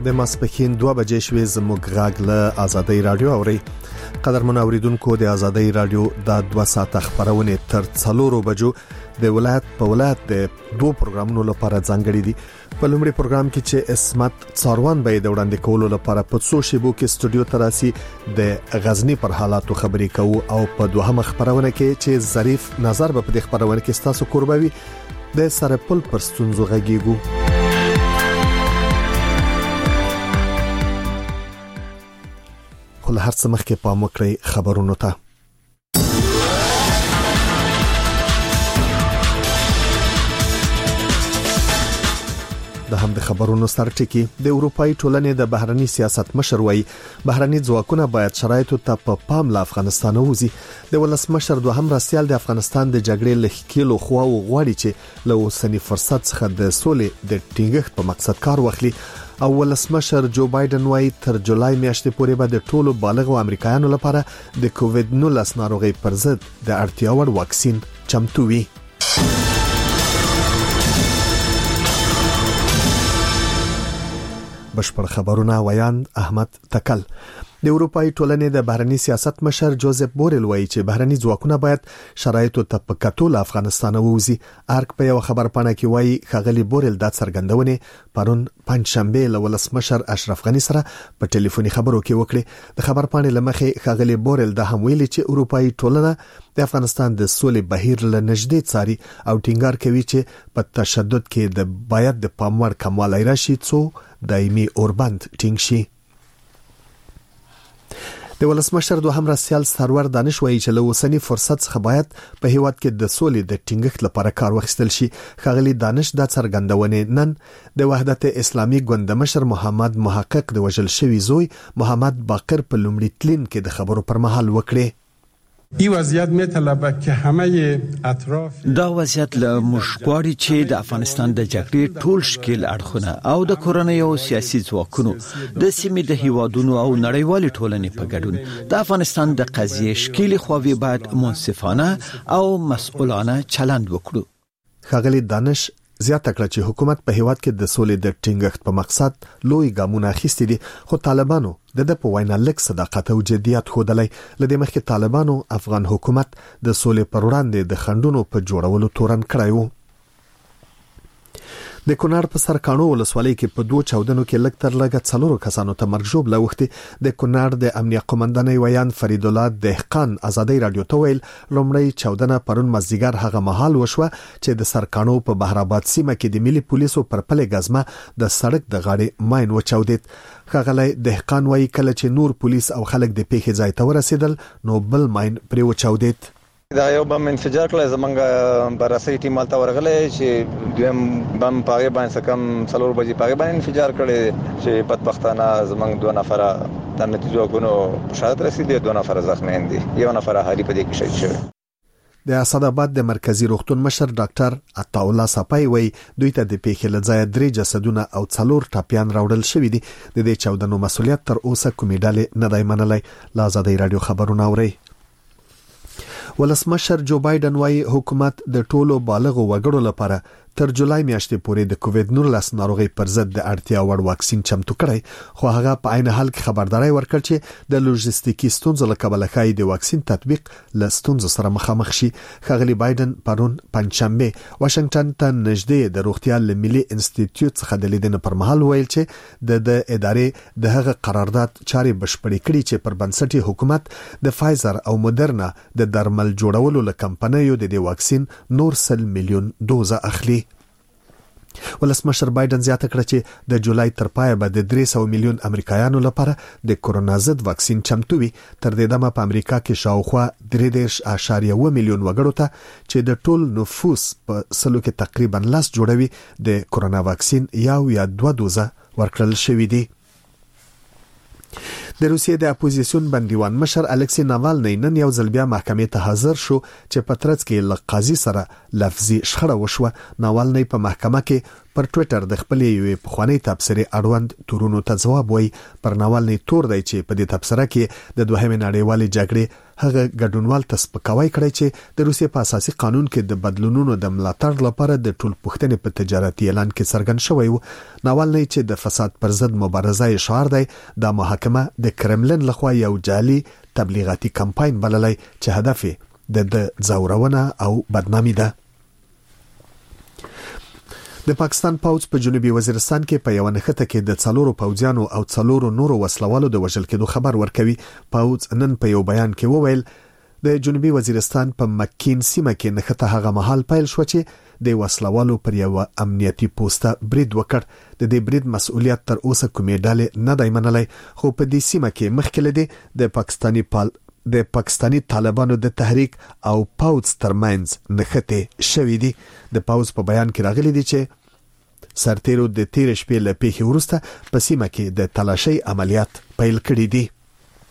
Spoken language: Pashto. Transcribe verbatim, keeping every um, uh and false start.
د ماسپښین دوه بجې شوې زموږ غږ له آزادۍ رادیو اوري. قدرمن اوریدونکو د آزادۍ رادیو د دوه ساعته خبرونه تر څلورو بجو د ولایت په ولایت د دوه پروګرامونو لپاره ځانګړي دي. په لومړي پروګرام کې چې اسمت څاروان به د وړاندې کولو لپاره په څو شیبو کې استودیو تراسي د غزنی پر حالاتو خبرې کوو او په دوهمه خبرونه کې چې ظریف نظر به په دې خبرونه کې ستاسو قربوي د سرپل پر ستونزو غږیږو. خو هر څه مخکې پام وکړئ خبرونو ته. د هم د خبرونو سرټکی د اروپאי ټولنې د بهرني سیاست مشر وایي بهرني ځواکونه باید شرایطو ته په پام له افغانستان ووزي. د ولسمشر دوهم راسیال د افغانستان د جګړې لخکېلو خوا او غواړي چې له اوسنی فرصت څخه د سولې د ټینګښت په مقصد کار واخلي. او ولسمشر جو بایدن وايي تر جولای میاشتې پورې به د ټولو بالغ امریکایانو لپاره د کووډ نولس ناروغي پر ضد د اړتیا وړ واکسین چمتو وي. بشپړ خبرونه ویاند احمد تکل. د اروپאי ټولنې د بهرني سیاست مشر جوزف بورل وایي چې بهرني ځواکونه باید شرایطو ته په کتو له افغانستان ووزي. ارک په یو خبر پاڼه کې وایي خغلی بورل د څرګندونې پرون پنځشنبه له ولسمشر اشرف غنی سره په ټلیفوني خبرو کې وکړي. د خبر پاڼې لمخې خغلی بورل د هم ویلي چې اروپאי ټولنه د افغانستان د سولې بهیر له نږدې څاري او ټینګار کوي چې په تشدد کې د باید د پاموړ کموالی راشي څو دایمي اوربند ټینګ شي. د ولسمشر دوهم راسیال سرور دانش وایي چې له اوسنی فرصت څخه باید په هیواد کې د سولې د ټینګښت لپاره کار واخیستل شي. خغلی دانش د څرګندونې نن د وحدت اسلامي ګوند مشر محمد محقق د وژل شوی زوی محمد باقر په لومړي تلین کې د خبرو پر مهال وکړي. این وضعیت میطلبه که همه اطراف دا وضعیت له مشکواري چې د افغانستان د جګړې ټول شکل اړخونه او د کورنۍ او سیاسي ځواکونو د سیمې د هیوادونو او نړیوال ټولنې په ګډون د افغانستان د قضیې شکل خووي باید منصفانه او مسؤلانه چلند وکړو. خغلی دانش زیاته کړه چې حکومت په هیواد کې د سولې د ټینګښت په مقصد لوی ګامونه اخیستي دي خو طالبانو د د په وینا لک صداقت او جديت خودلای. لدې مخکې طالبانو افغان حکومت د سولې پر وړاندې د خندونو په جوړولو تورن کړی و. د کونړ په سرکانو ولسوالۍ کې په دوه چاودنو کې لږ تر لږه څلورو کسانو ته مرګ ژوبله وختي. د کونړ د امنیه قومندانۍ ویان فرید الله دهقان آزادۍ رادیو ته ویل لومړی چاودنه پرون مازدیګر هغه مهال وشوه چې د سرکانو په بهرآباد سیمه کې د ملي پولیسو پر پلې غزمه د سړک د غاړې ماین وچاودید. خغلی دهقان وایي کله چې نور پولیس او خلک د پیښې ځای ته ورسېدل نو بل ماین پرې وچاودید. دا یو بم انفجار کړل زمونږ براسي ټیم مالته ورغله چې دویم بم پاګې باندې سکم څلور بجې پاګې باندې انفجار کړي چې بدبختانه زمونږ دوه نفر د نتیجو غونو شاهد رسیدي دوه نفر زخمی دي یو نفر حالي په دې کې شهید شوی. د اسداباد د مرکزی روغتون مشر ډاکټر عطا الله صفای وایي دوی ته د پیښې لځای درې جسدونه او څلور ټاپیان راوړل شوی دي. د دې چاودنو مسؤلیت تر اوسه کومې ډلې نه دی منلای. لا آزادۍ رادیو خبرونه اوري. ولسمشر جو بایدن وايي حکومت د ټولو بالغو وګړو لپاره تر جولای میاشتې پورې د کووډ نولس ناروغي پر ضد د اړتیا وړ واکسین چمتو کړی خو هغه په عین حال کې خبرداري ورکړ چې د لوجستیکي ستونزو له کبله ښایي د واکسین تطبیق له ستونزو سره مخامخ شي. خغلی بایدن پرون پنځشنبه واشنگټن ته نږدې د روغتیا له ملي انسټیټیوټ څخه د لیدنې پر مهال ویل چې د د ادارې د هغه قرارداد چاري بشپړې کړي چې پر بنسټ حکومت د فایزر او مودرنا د درمل جوړولو له کمپنیو د دې واکسین نور سل میلیون دوزه اخلي. ولسمشر بایدن زیاته کړه چې د جولای تر پایه به د درې سوه میلیون امریکایانو لپاره د کورونا ضد واکسین چمتو وي. تر دې دمه په امریکا کې شاوخوا درې دېرش اعشاریه اووه میلیون وګړو ته چې د ټول نفوس په سلو کې تقریبا لس جوړوي د کورونا واکسین یو یا دوه دوزه ورکړل شوی دی. د روسیې د اپوزیسیون بندیوان مشر الکسی ناوالنی نن یو ځل بیا محکمې ته حاضر شو چې په ترڅ کې له قاضي سره لفظي شخړه وشوه. ناوالنی په محکمه کې پر ټوئیټر د خپلې یوې پخوانۍ تبصرې اړوند تورونو ته ځواب وایي. پر ناوالنی تور دی چې په دې تبصره کې د دوهمې نړیوالې جګړې هغه ګډونوال ته سپکاوی کړی چې د روسیې په اساسي قانون کې د بدلونونو د ملاتړ لپاره د ټول پښتنې په تجارتي اعلان کې څرګند شوی و. ناوالنی چې د فساد پر ضد مبارزه شعار دی، د محاکمه د کرملن لخوا یو جعلي تبلیغاتي کمپاین بللی چې هدف یې د ځورونه او بدنامي ده. د پاکستان پوځ په جنوبي وزیرستان کې په یو نښته کې د څلورو پوځیانو او څلورو نورو وسلوالو د وژل کېدو خبر ورکوي. پوځ نن په یو بیان کې وویل د جنوبي وزیرستان په مکین سیمه کې نښته هغه مهال پیل شو چې د وسلوالو پر یو امنیتي پوسټه برید وکړ. د دې برید مسؤلیت تر اوسه کومې ډلې نه دی منلی، خو په دې سیمه کې مخکې لدی د پاکستاني پال د پاکستاني طالبانو د تحریک او پوځ ترمنځ نښته شوې دي. د پوځ په بیان کې راغلي دي چې سرتیرو د تیر شپې له پیښې وروسته په سیمه کې د تلاشۍ عملیات پیل کړي دي.